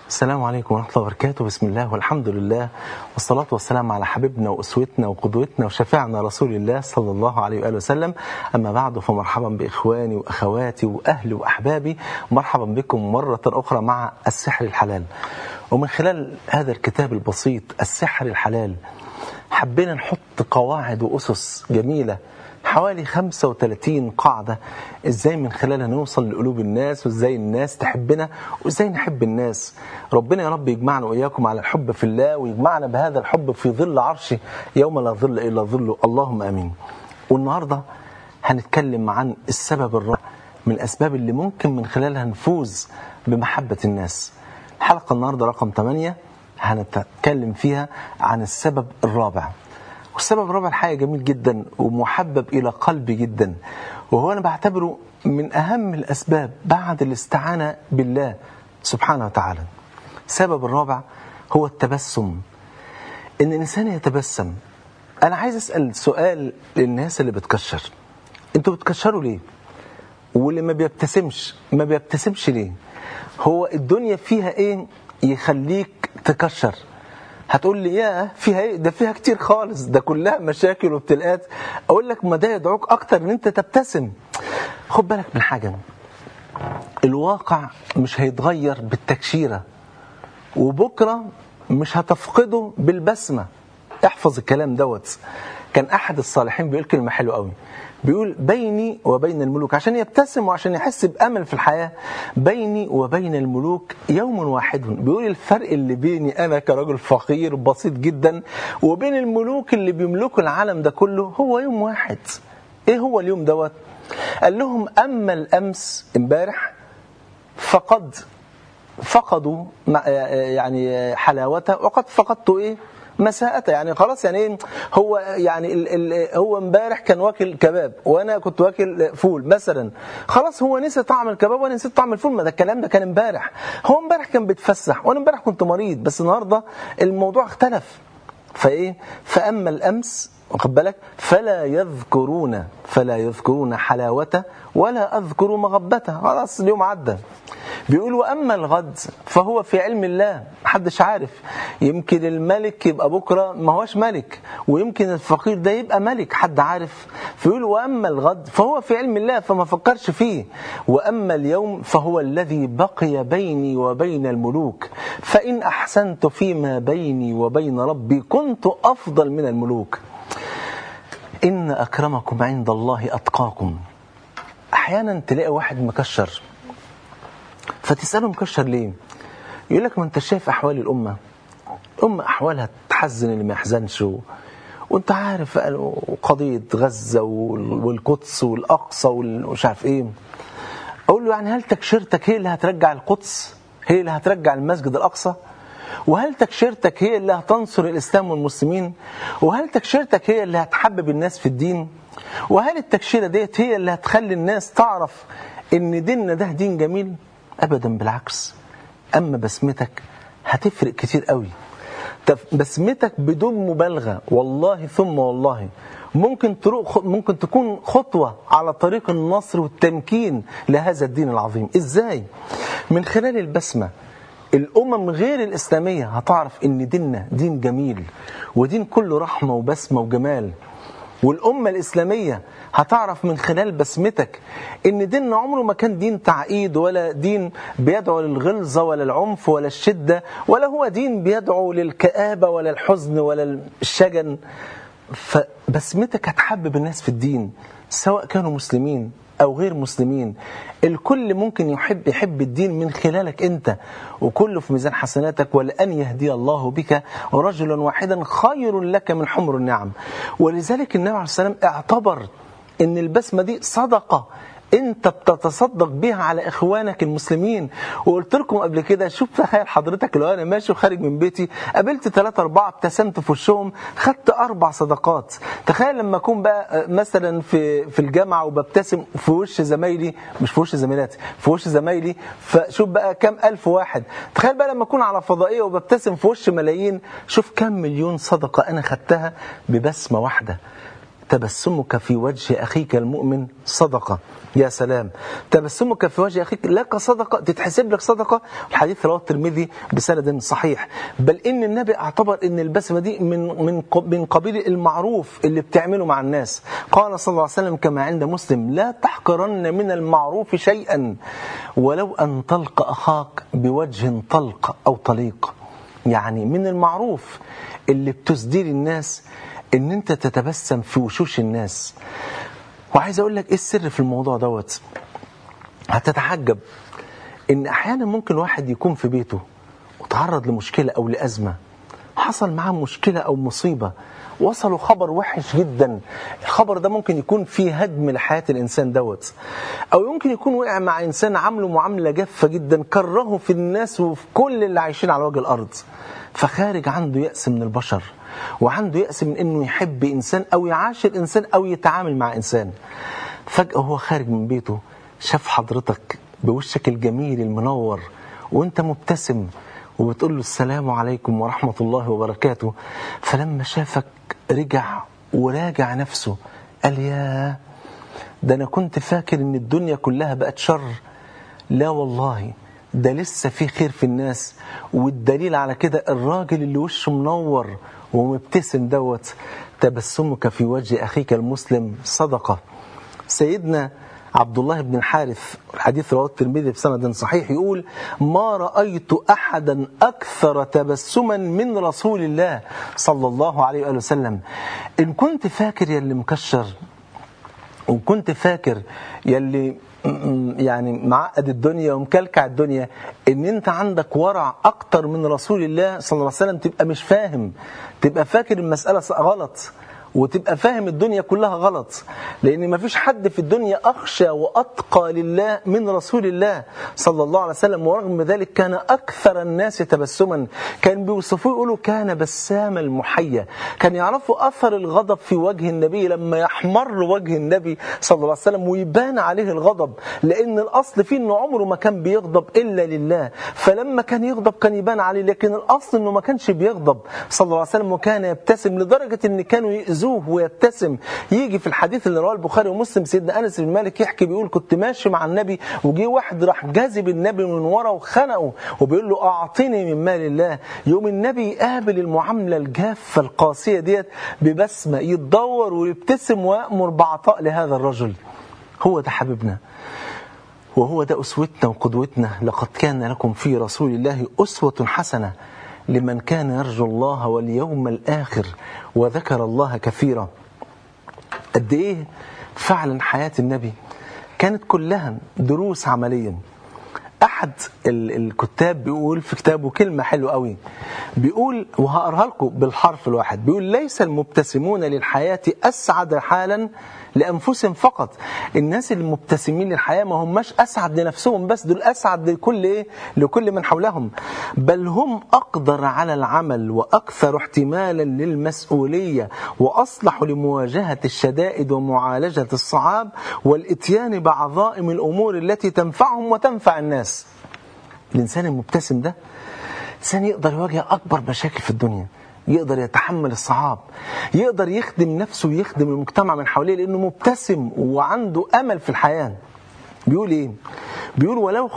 السلام عليكم ورحمة الله وبركاته. بسم الله والحمد لله والصلاة والسلام على حبيبنا وأسوتنا وقدوتنا وشفيعنا رسول الله صلى الله عليه وآله وسلم. أما بعد، فمرحبا بإخواني وأخواتي وأهلي وأحبابي، مرحبا بكم مرة أخرى مع السحر الحلال. ومن خلال هذا الكتاب البسيط السحر الحلال حبينا نحط قواعد وأسس جميلة، حوالي 35 قاعدة، ازاي من خلالها نوصل لقلوب الناس، وازاي الناس تحبنا، وازاي نحب الناس. ربنا يا رب يجمعنا وإياكم على الحب في الله، ويجمعنا بهذا الحب في ظل عرشه يوم لا ظل إلا ظله، اللهم آمين. والنهاردة هنتكلم عن السبب الرابع من الأسباب اللي ممكن من خلالها نفوز بمحبة الناس. الحلقة النهاردة رقم 8 هنتكلم فيها عن السبب الرابع. والسبب الرابع الحقيقة جميل جدا ومحبب إلى قلبي جدا، وهو أنا بعتبره من أهم الأسباب بعد الاستعانة بالله سبحانه وتعالى. السبب الرابع هو التبسم، إن الإنسان يتبسم. أنا عايز أسأل سؤال للناس اللي بتكشر، أنتوا بتكشروا ليه؟ واللي ما بيبتسمش ليه؟ هو الدنيا فيها إيه يخليك تكشر؟ هتقول لي يا فيها ايه؟ ده فيها كتير خالص، ده كلها مشاكل وابتلاءات. اقول لك ما ده يدعوك اكتر ان انت تبتسم. خد بالك من حاجه، الواقع مش هيتغير بالتكشيره، وبكره مش هتفقده بالبسمه. احفظ الكلام دوت. كان احد الصالحين بيقول كلمه حلوه قوي، بيقول بيني وبين الملوك، عشان يبتسم وعشان يحس بأمل في الحياة، بيني وبين الملوك يوم واحد. بيقول الفرق اللي بيني أنا كرجل فقير بسيط جدا وبين الملوك اللي بيملكوا العالم ده كله هو يوم واحد. إيه هو اليوم دوت؟ قال لهم أما الأمس امبارح فقد فقدوا يعني حلاوته، وقد فقدت إيه مساءته. يعني خلاص، يعني ايه هو؟ يعني هو امبارح كان واكل كباب وانا كنت واكل فول مثلا، خلاص هو نسي طعم الكباب وانا نسيت طعم الفول. ما ده الكلام ده كان امبارح. هو امبارح كان بيتفسح وانا امبارح كنت مريض، بس النهارده الموضوع اختلف. فايه؟ فاما الامس، واخد بالك، فلا يذكرون حلاوته ولا اذكر مغبته. خلاص اليوم عدى. بيقول واما الغد فهو في علم الله، محدش عارف. يمكن الملك يبقى بكره ما هوش ملك، ويمكن الفقير ده يبقى ملك، حد عارف؟ فيقول واما الغد فهو في علم الله، فما فكرش فيه. واما اليوم فهو الذي بقي بيني وبين الملوك، فان احسنت فيما بيني وبين ربي كنت افضل من الملوك. إن أكرمكم عند الله أتقاكم. أحيانا تلاقي واحد مكشر، فتسأله مكشر ليه؟ يقول لك ما أنت شايف أحوال الأمة أحوالها تحزن اللي ما يحزنش، وأنت عارف قضية غزة والقدس والأقصى ومش عارف إيه. أقول له يعني هل تكشيرتك هي اللي هترجع القدس؟ هي اللي هترجع المسجد الأقصى؟ وهل تكشيرتك هي اللي هتنصر الإسلام والمسلمين؟ وهل تكشيرتك هي اللي هتحبب الناس في الدين؟ وهل التكشيرة ديت هي اللي هتخلي الناس تعرف إن ديننا ده دين جميل؟ أبدا، بالعكس. أما بسمتك هتفرق كتير قوي. بسمتك بدون مبالغة والله ثم والله ممكن تكون خطوة على طريق النصر والتمكين لهذا الدين العظيم. إزاي؟ من خلال البسمة. الأمم غير الإسلامية هتعرف إن ديننا دين جميل، ودين كله رحمة وبسمة وجمال. والأمة الإسلامية هتعرف من خلال بسمتك إن ديننا عمره ما كان دين تعقيد، ولا دين بيدعو للغلظة ولا العنف ولا الشدة، ولا هو دين بيدعو للكآبة ولا الحزن ولا الشجن. فبسمتك هتحبب الناس في الدين، سواء كانوا مسلمين أو غير مسلمين. الكل ممكن يحب الدين من خلالك أنت، وكله في ميزان حسناتك. ولأن يهدي الله بك رجلا واحدا خير لك من حمر النعم. ولذلك النبي عليه الصلاة والسلام اعتبر أن البسمة دي صدقة انت بتتصدق بيها على اخوانك المسلمين. وقلت لكم قبل كده، شوف تخيل حضرتك لو انا ماشي وخارج من بيتي قابلت 3-4 ابتسمت في وشهم، خدت 4 صدقات. تخيل لما اكون بقى مثلا في الجامعه وببتسم في وش زمايلي، مش في وش زميلاتي، في وش زمايلي، فشوف بقى كم ألف واحد. تخيل بقى لما اكون على فضائيه وببتسم في وش ملايين، شوف كم مليون صدقه انا خدتها ببسمه واحده. تبسمك في وجه أخيك المؤمن صدقة. يا سلام، تبسمك في وجه أخيك لك صدقة، تتحسب لك صدقة. الحديث رواه الترمذي بسند صحيح. بل إن النبي اعتبر إن البسمة دي من قبيل المعروف اللي بتعمله مع الناس. قال صلى الله عليه وسلم كما عند مسلم: لا تحقرن من المعروف شيئا ولو أن تلقى أخاك بوجه طلق أو طليق. يعني من المعروف اللي بتسدير الناس إن أنت تتبسم في وشوش الناس. وعايز أقول لك إيه السر في الموضوع دوت. هتتعجب إن أحيانا ممكن واحد يكون في بيته وتعرض لمشكلة أو لأزمة، حصل معاه مشكلة أو مصيبة، وصلوا خبر وحش جدا. الخبر ده ممكن يكون فيه هدم لحياة الإنسان دوت، أو يمكن يكون وقع مع إنسان عامله معاملة جافة جدا، كرهه في الناس وفي كل اللي عايشين على وجه الأرض، فخارج عنده يأس من البشر، وعنده يأس من إنه يحب إنسان أو يعاشر إنسان أو يتعامل مع إنسان. فجأة هو خارج من بيته شاف حضرتك بوشك الجميل المنور وانت مبتسم وبتقول له السلام عليكم ورحمة الله وبركاته. فلما شافك رجع وراجع نفسه، قال: يا ده أنا كنت فاكر إن الدنيا كلها بقت شر. لا والله، ده لسه في خير في الناس. والدليل على كده الراجل اللي وشه منور ومبتسم دوت، تبسمك في وجه أخيك المسلم صدقة. سيدنا عبد الله بن الحارث، الحديث رواه الترمذي بسند صحيح، يقول: ما رأيت أحدا أكثر تبسما من رسول الله صلى الله عليه وآله وسلم. إن كنت فاكر يلي مكشر، وكنت فاكر يلي يعني معقد الدنيا ومكلكع الدنيا، ان انت عندك ورع اكتر من رسول الله صلى الله عليه وسلم، تبقى مش فاهم، تبقى فاكر المسألة غلط، وتبقى فاهم الدنيا كلها غلط. لأن ما فيش حد في الدنيا أخشى وأتقى لله من رسول الله صلى الله عليه وسلم. ورغم ذلك كان أكثر الناس تبسما. كان بيوصفوه يقولوا كان بسام المحيا. كان يعرفوا أثر الغضب في وجه النبي لما يحمر وجه النبي صلى الله عليه وسلم ويبان عليه الغضب، لأن الأصل فيه أنه عمره ما كان بيغضب إلا لله. فلما كان يغضب كان يبان عليه، لكن الأصل أنه ما كانش بيغضب صلى الله عليه وسلم، وكان يبتسم لدرجة أن كانوا يؤذوه ويبتسم. يجي في الحديث اللي رواه البخاري ومسلم سيدنا أنس بن مالك يحكي، بيقول: كنت ماشي مع النبي وجي واحد راح جاذب النبي من ورا وخنقه وبيقول له: أعطني من مال الله. يوم النبي يقابل المعاملة الجافة القاسية ديت ببسمة، يتدور ويبتسم ويأمر بعطاء لهذا الرجل. هو ده حبيبنا، وهو ده أسوتنا وقدوتنا. لقد كان لكم في رسول الله أسوة حسنة لمن كان يرجو الله واليوم الآخر وذكر الله كثيرا. قد إيه فعلا حياة النبي كانت كلها دروس عمليا. أحد الكتاب بيقول في كتابه كلمة حلوة قوي، بيقول وهقرها لكم بالحرف الواحد، بيقول: ليس المبتسمون للحياة أسعد حالا لأنفسهم فقط. الناس المبتسمين للحياة ما هماش أسعد لنفسهم بس، دول أسعد لكل من حولهم، بل هم أقدر على العمل وأكثر احتمالا للمسؤولية وأصلح لمواجهة الشدائد ومعالجة الصعاب والإتيان بعظائم الأمور التي تنفعهم وتنفع الناس. الإنسان المبتسم ده إنسان يقدر يواجه أكبر مشاكل في الدنيا، يقدر يتحمل الصعاب، يقدر يخدم نفسه ويخدم المجتمع من حواليه، لأنه مبتسم وعنده أمل في الحياة. بيقول إيه؟ بيقول: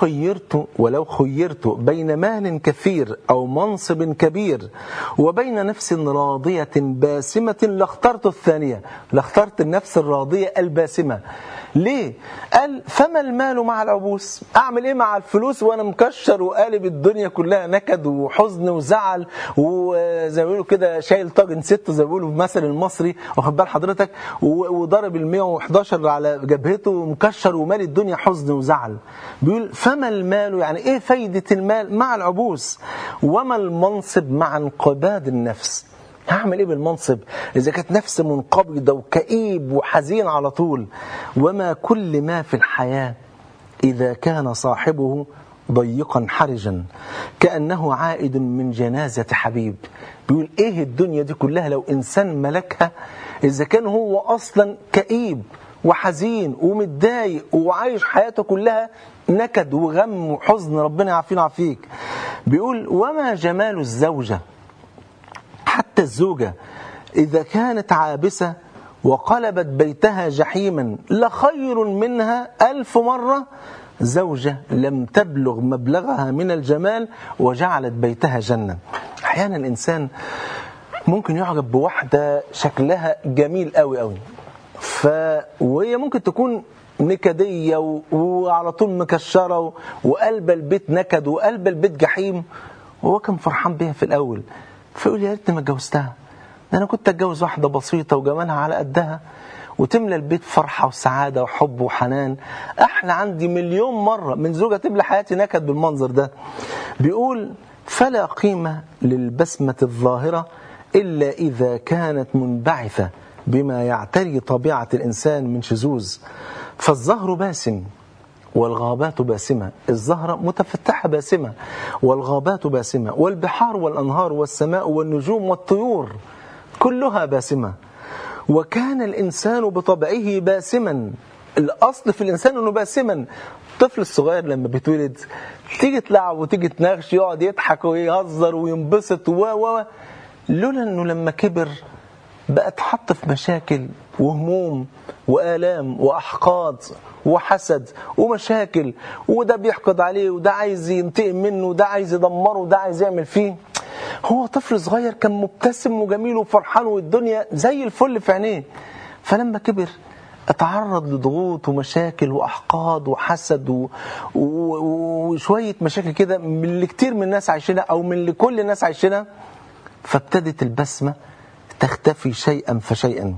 ولو خيرت بين مال كثير أو منصب كبير وبين نفس راضية باسمة لاخترت الثانية. لاخترت النفس الراضية الباسمة. ليه؟ قال: فما المال مع العبوس؟ أعمل إيه مع الفلوس وأنا مكشر وقالب الدنيا كلها نكد وحزن وزعل، وزي ما بيقولوا كده شايل طاجن ست زي ما بيقولوا في المثل المصري، واخد بال حضرتك، وضرب 111 على جبهته ومكشر ومال الدنيا حزن وزعل. بيقول: فما المال، يعني إيه فايدة المال مع العبوس؟ وما المنصب مع انقباض النفس؟ هعمل ايه بالمنصب اذا كانت نفس منقبضه وكئيب وحزين على طول؟ وما كل ما في الحياه اذا كان صاحبه ضيقا حرجا كانه عائد من جنازه حبيب. بيقول: ايه الدنيا دي كلها لو انسان ملكها اذا كان هو اصلا كئيب وحزين ومتضايق وعايش حياته كلها نكد وغم وحزن، ربنا يعافينا ويعافيك. بيقول: وما جمال الزوجه، حتى الزوجة إذا كانت عابسة وقلبت بيتها جحيما لخير منها 1000 مرة زوجة لم تبلغ مبلغها من الجمال وجعلت بيتها جنة. أحيانا الإنسان ممكن يعجب بواحدة شكلها جميل قوي قوي، وهي ممكن تكون نكدية وعلى طول مكشرة وقلب البيت نكد وقلب البيت جحيم، وهو كان فرحان بيها في الأول، فيقول يا ريتني ما اتجوزتها، ده أنا كنت أتجوز واحدة بسيطة وجمالها على قدها وتملى البيت فرحة وسعادة وحب وحنان، أحلى عندي مليون مرة من زوجة تملى حياتي نكد بالمنظر ده. بيقول فلا قيمة للبسمة الظاهرة إلا إذا كانت منبعثة بما يعتري طبيعة الإنسان من شذوذ، فالزهر باسم والغابات باسمة، الزهرة متفتحة باسمة والغابات باسمة، والبحار والأنهار والسماء والنجوم والطيور كلها باسمة. وكان الإنسان بطبعه باسما، الأصل في الإنسان أنه باسما. الطفل الصغير لما بيتولد تيجي تلعب وتيجي تناغش يقعد يضحك ويهزر وينبسط لولا أنه لما كبر بقى اتحط في مشاكل وهموم وآلام وأحقاد وحسد ومشاكل، وده بيحقد عليه وده عايز ينتقم منه وده عايز يدمره وده عايز يعمل فيه. هو طفل صغير كان مبتسم وجميل وفرحان والدنيا زي الفل في عينيه، فلما كبر اتعرض لضغوط ومشاكل وأحقاد وحسد وشوية مشاكل كده من اللي كتير من الناس عايشينها أو من اللي كل الناس عايشينها، فابتدت البسمة تختفي شيئا فشيئا.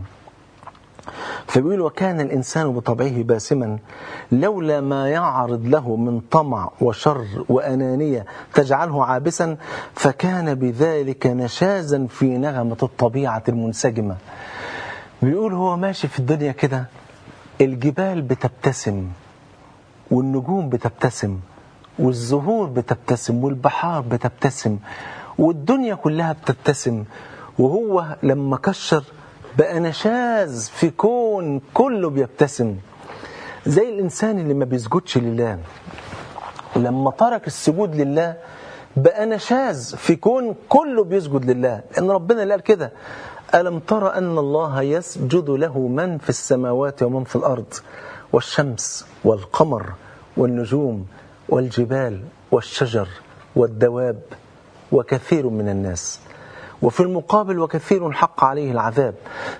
فبيقول وكان الإنسان بطبعه باسما لولا ما يعرض له من طمع وشر وأنانية تجعله عابسا، فكان بذلك نشازا في نغمة الطبيعة المنسجمة. بيقول هو ماشي في الدنيا كده، الجبال بتبتسم والنجوم بتبتسم والزهور بتبتسم والبحار بتبتسم والدنيا كلها بتبتسم، وهو لما كشر بقى نشاز في كون كله بيبتسم. زي الإنسان اللي ما بيسجدش لله، لما ترك السجود لله بقى نشاز في كون كله بيسجد لله، لأن ربنا اللي قال كده ألم تر أن الله يسجد له من في السماوات ومن في الأرض والشمس والقمر والنجوم والجبال والشجر والدواب وكثير من الناس، وفي المقابل وكثير حق عليه العذاب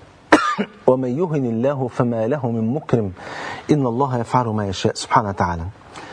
ومن يهن الله فما له من مكرم إن الله يفعل ما يشاء سبحانه وتعالى.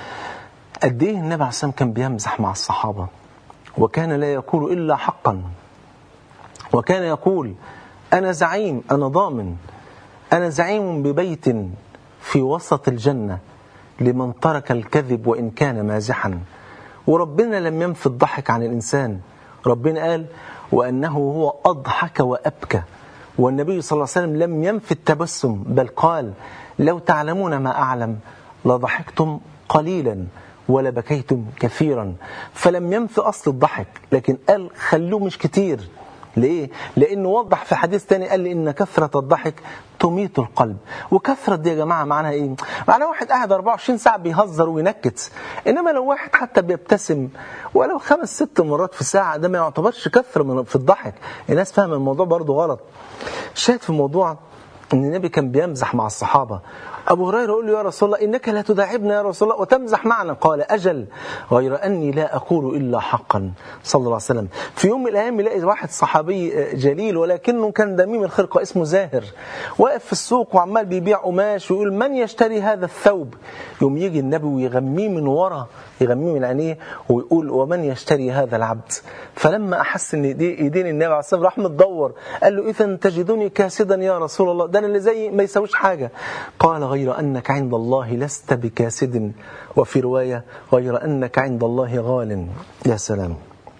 قد ايه النبي عليه السلام كان بيمزح مع الصحابة، وكان لا يقول إلا حقا، وكان يقول أنا زعيم، أنا ضامن، أنا زعيم ببيت في وسط الجنة لمن ترك الكذب وإن كان مازحا. وربنا لم ينفي الضحك عن الإنسان، ربنا قال وأنه هو أضحك وأبكى. والنبي صلى الله عليه وسلم لم ينفي التبسم، بل قال لو تعلمون ما أعلم لضحكتم قليلا ولبكيتم كثيرا. فلم ينفي أصل الضحك، لكن قال خلوه مش كتير. ليه؟ لأنه وضح في حديث تاني قال لي إن كثرة الضحك تميت القلب. وكثرة دي يا جماعة معناها إيه؟ معناها واحد قاعد 24 ساعة بيهزر وينكت، إنما لو واحد حتى بيبتسم ولو 5-6 مرات في الساعة ده ما يعتبرش كثرة في الضحك. الناس فاهمة الموضوع برضو غلط. شاهد في الموضوع إن النبي كان بيمزح مع الصحابة. أبو هريرة يقول له يا رسول الله إنك لا تداعبنا يا رسول الله وتمزح معنا، قال أجل غير أني لا أقول إلا حقا صلى الله عليه وسلم. في يوم من الأيام يلاقي واحد صحابي جليل ولكنه كان دميم الخلقة اسمه زاهر واقف في السوق وعمال بيبيع قماش ويقول من يشتري هذا الثوب؟ يوم يجي النبي ويغميه من ورا، يغميه من عينيه ويقول ومن يشتري هذا العبد؟ فلما أحس إن إيدين النبي عليه الصلاة والسلام راح متدور قال له إذا تجدني كاسدا يا رسول الله، ده أنا اللي زي ما يسويش حاجة. قال غير أنك عند الله لست بكاسد، وفي رواية غير أنك عند الله غال. يا سلام.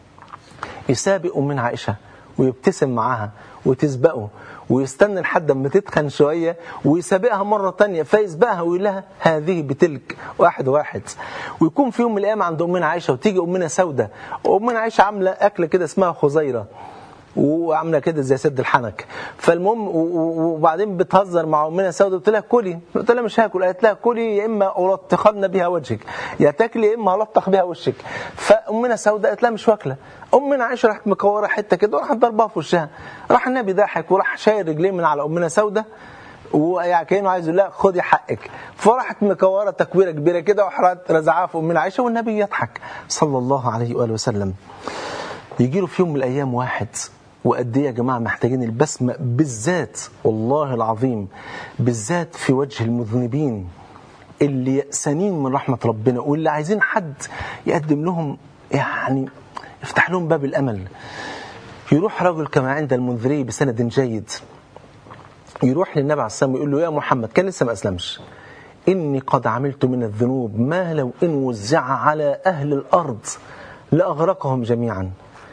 يسابق من عائشة ويبتسم معها وتسبقه ويستنى لحد ما تتخن شوية ويسابقها مرة تانية فيسبقها ويقول لها هذه بتلك واحد واحد. ويكون في يوم من الأيام عند أمنا عائشة وتيجي أمنا سودة، وأمنا عائشة عاملة أكلة كده اسمها خزيرة، وعامله كده زي سد الحنك. فالمهم وبعدين بتهزر مع امنا سوده، قلت لها كلي، قلت لها مش هاكل، قالت لها كلي يا اما الطخن بها وجهك، يا تاكلي يا اما الطخ بها وشك. فامنا سوده قالت لها مش واكله. امنا عائشه راحت مكوره حته كده وراحت ضربها في وشها. راح النبي ضحك وراح شايل رجليه من على امنا سوده، ويعني كانه عايز يقول لها خدي حقك. فراحت مكوره تكويره كبيره كده وراحت رزعها في امنا عائشه، والنبي يضحك صلى الله عليه واله وسلم. يجي له في يوم من الايام واحد، وقد ايه يا جماعه محتاجين البسمه بالذات، والله العظيم بالذات في وجه المذنبين اللي يأسانين من رحمه ربنا، واللي عايزين حد يقدم لهم يعني يفتح لهم باب الامل. يروح رجل كما عند المنذري بسند جيد، يروح للنبي عليه الصلاه والسلام ويقول له يا محمد، كان لسه ما اسلمش، إني قد عملت من الذنوب ما لو إن وزع على أهل الأرض لأغرقهم جميعا.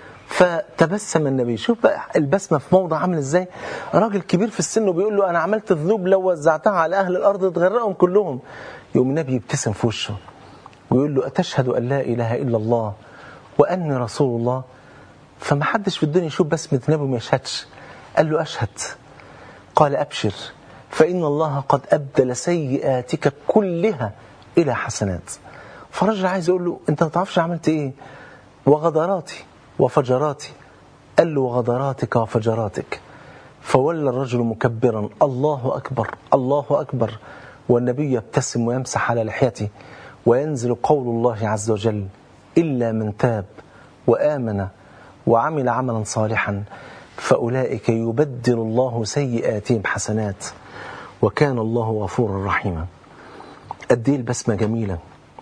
فتبسم النبي. شوف بقى البسمة في موضع عامل إزاي، راجل كبير في السن وبيقول له أنا عملت ذنوب لو وزعتها على أهل الأرض تغرقهم كلهم. يوم النبي يبتسم في وشه ويقول له أتشهد أن لا إله إلا الله وأني رسول الله؟ فما حدش في الدنيا يشوف بسمة النبي وما يشهدش. قال له أشهد. قال أبشر فإن الله قد أبدل سيئاتك كلها إلى حسنات. فرجل عايز يقول له أنت ما تعرفش عملت إيه؟ وغدراتي وفجراتي. قال له وغدراتك وفجراتك. فولى الرجل مكبرا الله أكبر الله أكبر، والنبي يبتسم ويمسح على لحيته، وينزل قول الله عز وجل إلا من تاب وآمن وعمل عملا صالحا فأولئك يبدل الله سيئاتهم حسنات وكان الله غفورا رحيما. قد ايه البسمة جميلة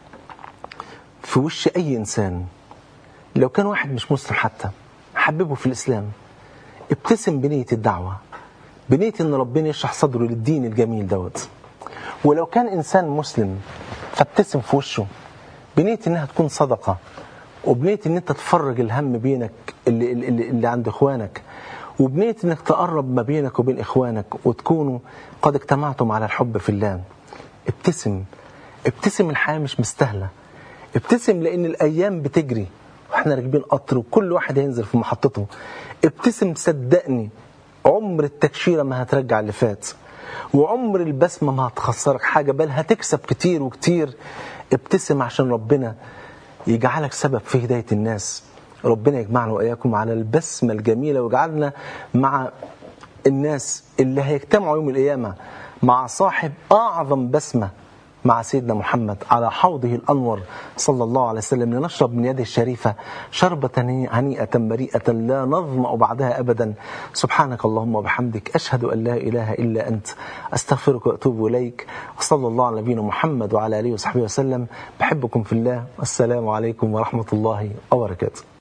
في وش أي إنسان. لو كان واحد مش مسلم حتى حببه في الإسلام، ابتسم بنية الدعوة، بنية إن ربنا يشرح صدره للدين الجميل دوت. ولو كان إنسان مسلم فابتسم في وشه بنية إنها تكون صدقة، وبنية إن أنت تفرج الهم بينك اللي عند إخوانك، وبنية إنك تقرب ما بينك وبين إخوانك وتكونوا قد اجتمعتم على الحب في الله. ابتسم، ابتسم، الحياة مش مستاهلة. ابتسم لأن الأيام بتجري وإحنا راكبين قطر وكل واحد هينزل في محطته. ابتسم، صدقني عمر التكشيرة ما هترجع اللي فات، وعمر البسمة ما هتخسرك حاجة، بل هتكسب كتير وكتير. ابتسم عشان ربنا يجعلك سبب في هداية الناس. ربنا يجمعنا وإياكم على البسمة الجميلة، ويجعلنا مع الناس اللي هيجتمعوا يوم القيامة مع صاحب أعظم بسمة، مع سيدنا محمد على حوضه الأنور صلى الله عليه وسلم، لنشرب من يده الشريفة شربة هنيئة مريئة لا نظمأ بعدها أبدا. سبحانك اللهم وبحمدك، أشهد أن لا إله إلا أنت، أستغفرك وأتوب إليك، وصلى الله على نبينا محمد وعلى آله وصحبه وسلم. بحبكم في الله، والسلام عليكم ورحمة الله وبركاته.